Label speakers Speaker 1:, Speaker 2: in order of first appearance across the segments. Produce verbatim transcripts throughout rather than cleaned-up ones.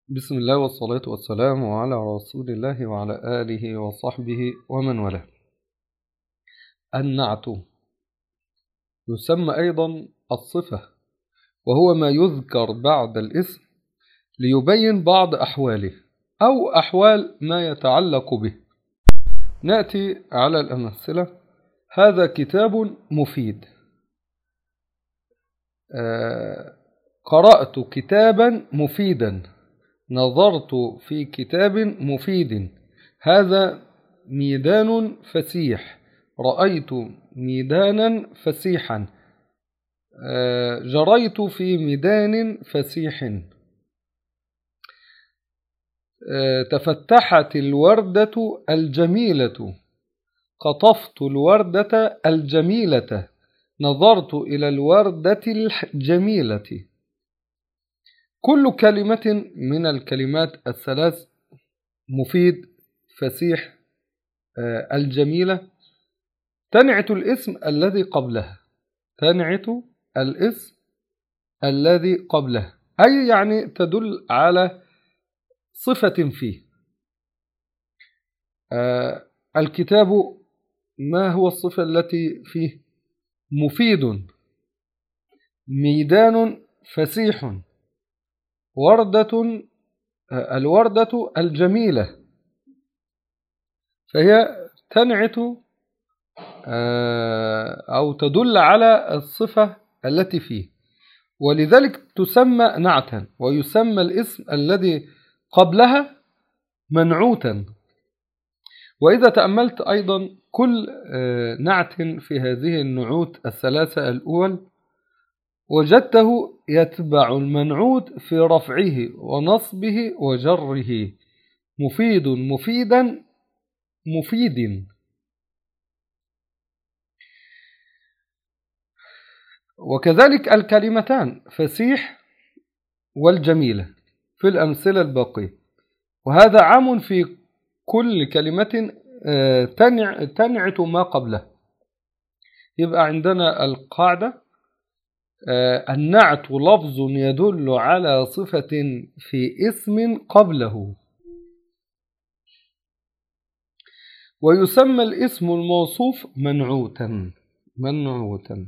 Speaker 1: بسم الله والصلاة والسلام على رسول الله وعلى آله وصحبه ومن والاه. النعت يسمى أيضا الصفة، وهو ما يذكر بعد الاسم ليبين بعض أحواله أو أحوال ما يتعلق به. نأتي على الأمثلة. هذا كتاب مفيد. آه قرأت كتابا مفيدا. نظرت في كتاب مفيد. هذا ميدان فسيح. رأيت ميدانا فسيحا. جريت في ميدان فسيح. تفتحت الوردة الجميلة. قطفت الوردة الجميلة. نظرت إلى الوردة الجميلة. كل كلمة من الكلمات الثلاث مفيد، فسيح، الجميلة تنعت الاسم الذي قبلها. تنعت الاسم الذي قبلها أي يعني تدل على صفة فيه. الكتاب ما هو الصفة التي فيه؟ مفيد، ميدان فسيح، وردة، الوردة الجميلة، فهي تنعت أو تدل على الصفة التي فيه، ولذلك تسمى نعتا. ويسمى الاسم الذي قبلها منعوتا. وإذا تأملت أيضا كل نعت في هذه النعوت الثلاثة الأول وجدته يتبع المنعوت في رفعه ونصبه وجره. مفيد، مفيدا، مفيد. وكذلك الكلمتان فسيح والجميلة في الأمثلة الباقية، وهذا عام في كل كلمة تنعت ما قبله. يبقى عندنا القاعدة: النعت لفظ يدل على صفة في اسم قبله. ويسمى الاسم الموصوف منعوتا. منعوتا.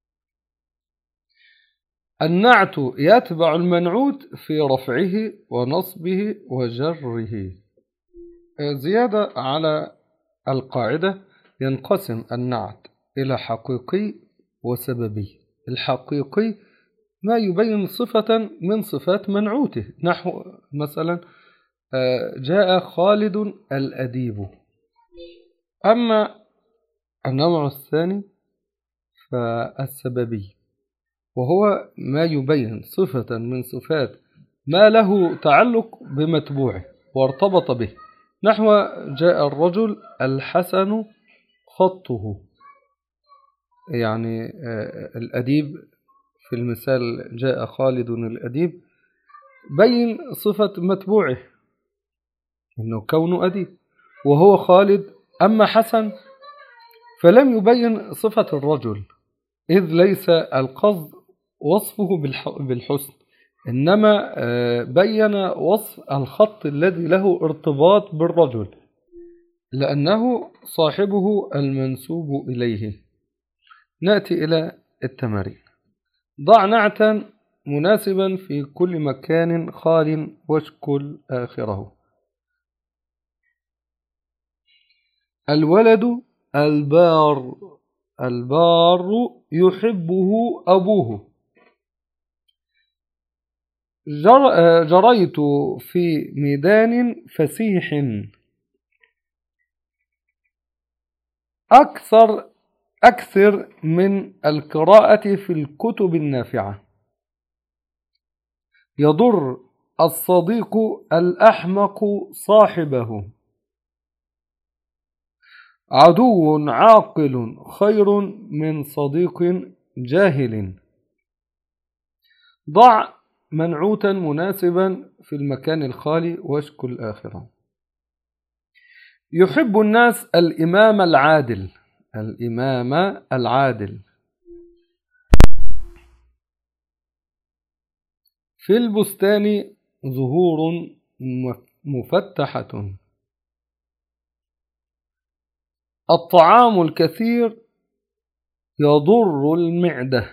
Speaker 1: النعت يتبع المنعوت في رفعه ونصبه وجره. زيادة على القاعدة: ينقسم النعت إلى حقيقي وسببي. الحقيقي ما يبين صفة من صفات منعوته، نحو مثلا جاء خالد الأديب. أما النوع الثاني فالسببي، وهو ما يبين صفة من صفات ما له تعلق بمتبوعه وارتبط به، نحو جاء الرجل الحسن خطه. يعني الأديب في المثال جاء خالد الأديب بين صفة متبوعه إنه كونه أديب وهو خالد. أما حسن فلم يبين صفة الرجل، إذ ليس القصد وصفه بالحسن، إنما بين وصف الخط الذي له ارتباط بالرجل لأنه صاحبه المنسوب إليه. نأتي إلى التمارين. ضع نعتا مناسبا في كل مكان خال واشكل آخره. الولد البار. البار يحبه أبوه. جر جريت في ميدان فسيح. أكثر أكثر من القراءة في الكتب النافعة. يضر الصديق الأحمق صاحبه. عدو عاقل خير من صديق جاهل. ضع منعوتا مناسبا في المكان الخالي واشكل آخره. يحب الناس الإمام العادل. الإمام العادل. في البستان زهور مفتحة. الطعام الكثير يضر المعدة.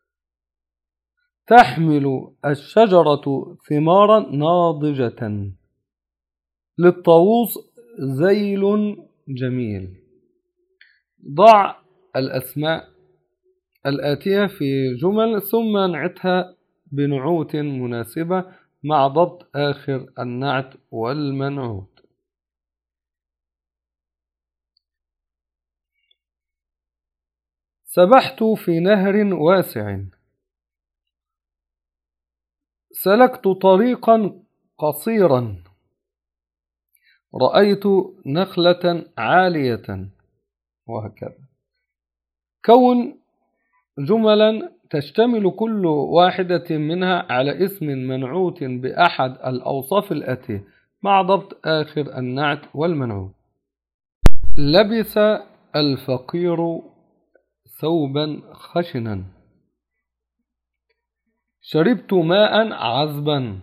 Speaker 1: تحمل الشجرة ثمارا ناضجة. للطاووس ذيل جميل. ضع الأسماء الآتية في جمل ثم انعتها بنعوت مناسبة مع ضبط آخر النعت والمنعوت. سبحت في نهر واسع. سلكت طريقا قصيرا. رأيت نخلة عالية، وهكذا. كون جملا تشتمل كل واحدة منها على اسم منعوت بأحد الأوصاف الآتية مع ضبط آخر النعت والمنعوت. لبس الفقير ثوبا خشنا. شربت ماء عذبا.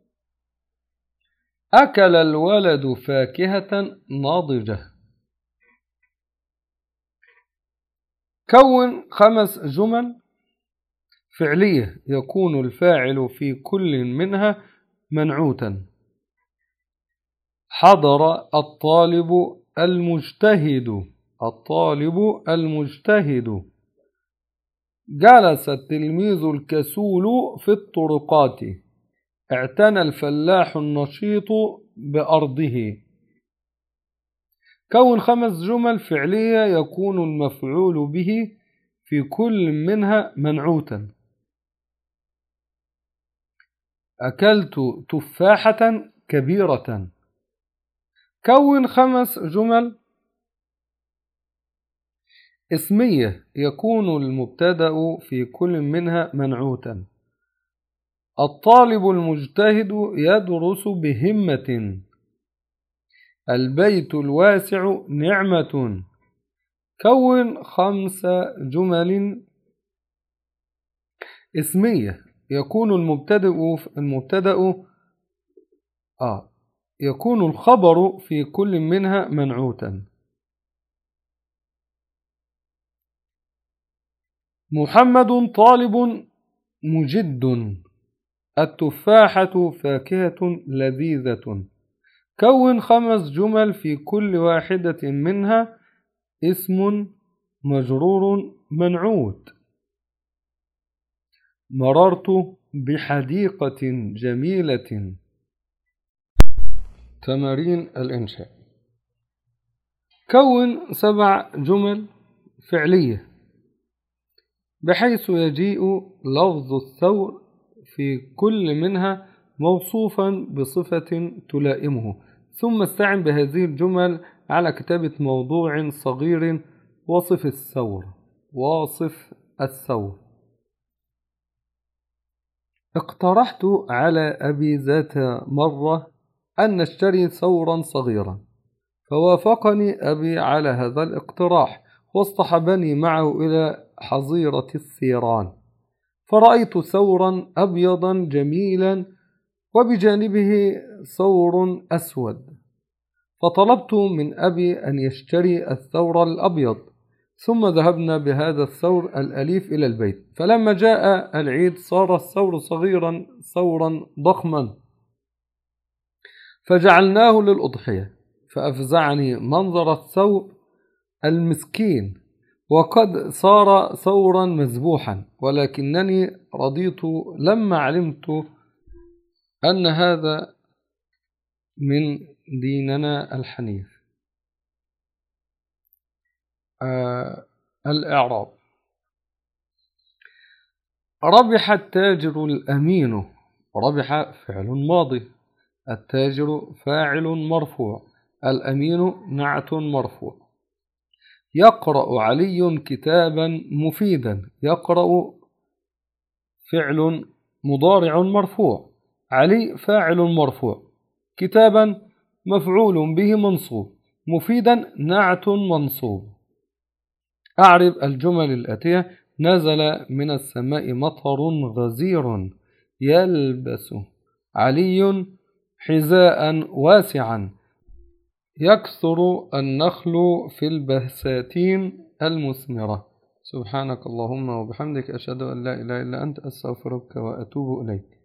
Speaker 1: أكل الولد فاكهة ناضجة. كون خمس جمل فعلية يكون الفاعل في كل منها منعوتا. حضر الطالب المجتهد. الطالب المجتهد. جلس التلميذ الكسول في الطرقات. اعتنى الفلاح النشيط بأرضه. كون خمس جمل فعلية يكون المفعول به في كل منها منعوتا. أكلت تفاحة كبيرة. كون خمس جمل اسمية يكون المبتدأ في كل منها منعوتا. الطالب المجتهد يدرس بهمة. البيت الواسع نعمة. كون خمس جمل اسمية يكون المبتدأ المبتدأ آه يكون الخبر في كل منها منعوتا. محمد طالب مجد. التفاحة فاكهة لذيذة. كون خمس جمل في كل واحدة منها اسم مجرور منعوت. مررت بحديقة جميلة. تمارين الإنشاء. كون سبع جمل فعلية بحيث يجيء لفظ الثور في كل منها موصوفا بصفة تلائمه، ثم استعن بهذه الجمل على كتابة موضوع صغير وصف الثور. واصف الثور. اقترحت على أبي ذات مرة أن نشتري ثورا صغيرا، فوافقني أبي على هذا الاقتراح واصطحبني معه إلى حظيرة الثيران، فرأيت ثورا أبيضا جميلا وبجانبه ثور أسود، فطلبت من أبي أن يشتري الثور الأبيض، ثم ذهبنا بهذا الثور الأليف إلى البيت. فلما جاء العيد صار الثور صغيرا ثورا ضخما، فجعلناه للأضحية، فأفزعني منظر الثور المسكين وقد صار ثورا مذبوحا، ولكنني رضيت لما علمت أن هذا من ديننا الحنيف. آه الإعراب. ربح التاجر الأمين. ربح فعل ماضي، التاجر فاعل مرفوع، الأمين نعت مرفوع. يقرأ علي كتابا مفيدا. يقرأ فعل مضارع مرفوع، علي فاعل مرفوع، كتابا مفعول به منصوب، مفيدا نعت منصوب. أعرب الجمل الآتية: نزل من السماء مطر غزير. يلبس علي حذاء واسعا يكثر النخل في البساتين المثمرة. سبحانك اللهم وبحمدك، أشهد أن لا إله إلا أنت، أستغفرك وأتوب إليك.